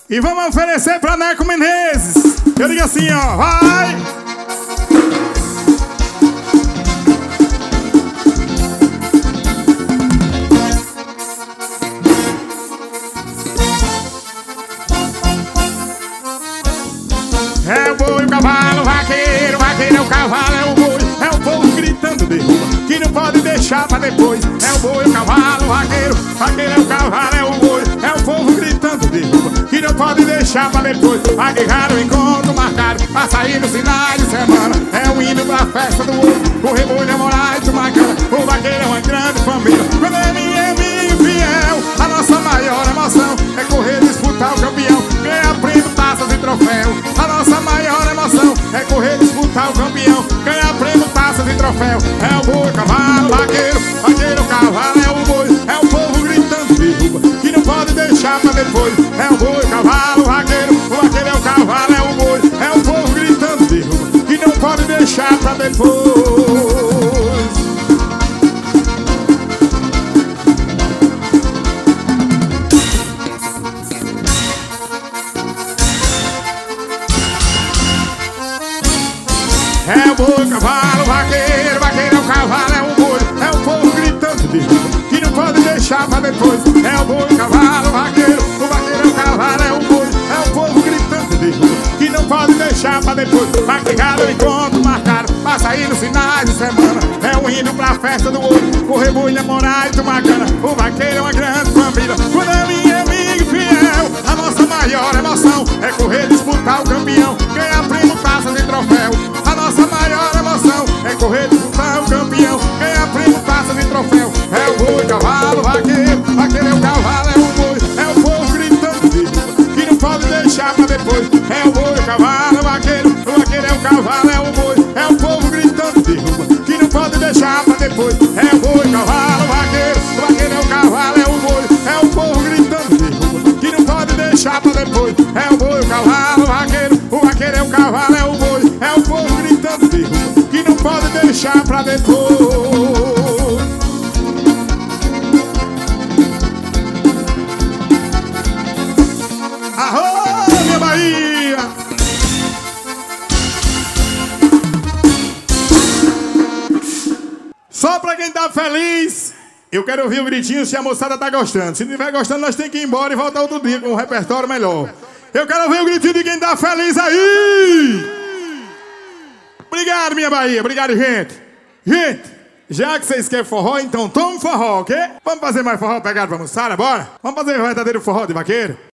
E vamos oferecer pra Neco Menezes. Eu digo assim, ó, vai! É o boi, o cavalo, o vaqueiro, é o cavalo, é o boi. É o povo gritando derruba, que não pode deixar pra depois. É o boi, o cavalo, o vaqueiro, é o cavalo, é o boi. É o povo gritando derruba, que não pode deixar pra depois. Aguerraram o encontro marcado pra sair nos finais de semana. É o hino pra festa do ouro, o rebolho é Moraes do Macana. O vaqueiro é uma grande família, quando é minha amigo fiel. A nossa maior emoção é correr disputar o campeão, ganhar prêmio, taças e troféu. A nossa maior emoção é correr disputar o campeão, ganhar prêmio, taças e troféu. É o boi, cavalo, vaqueiro, o cavalo, é o boi. É o povo gritando derruba, que não pode deixar pra depois. É o boi, cavalo, o vaqueiro é o cavalo, é o boi. É o povo gritando derruba, que não pode deixar pra depois. É o boi, cavalo, vaqueiro é o cavalo, é o boi. É o povo gritando derruba, que não pode deixar pra depois. É o boi, cavalo, vaqueiro é o cavalo, é o boi. É o povo gritando derruba, que não pode deixar pra depois. Maquigado, encontro marcado pra sair nos finais de semana. É um hino pra festa do ouro, o rebolho é Moraes do Macana. O vaqueiro é uma grande família, quando é minha amiga fiel. A nossa maior emoção é correr disputar o campeão, ganhar prêmio, taças e troféu. A nossa maior emoção é correr disputar o campeão, ganhar prêmio, taças e troféu. É o boi, cavalo, vaqueiro é o cavalo, é o boi. É o povo gritando derruba, que não pode deixar pra depois. É o boi, cavalo, vaqueiro é o cavalo, é o boi. É o povo gritando derruba, que não pode deixar pra depois. É o boi, cavalo, vaqueiro é o cavalo, é o boi. É o povo gritando derruba, que não pode deixar pra depois. É o boi, o cavalo, o vaqueiro é o cavalo, é o boi. É o povo gritando derruba, que não pode deixar pra depois. Arô, minha Bahia! Só pra quem tá feliz, eu quero ouvir o gritinho se a moçada tá gostando. Se não estiver gostando, nós temos que ir embora e voltar outro dia com um repertório melhor. Eu quero ouvir o gritinho de quem tá feliz aí! Obrigado, minha Bahia. Obrigado, gente. Gente, já que vocês querem forró, então toma forró, ok? Vamos fazer mais forró pegado pra moçada, bora? Vamos fazer o verdadeiro forró de vaqueiro?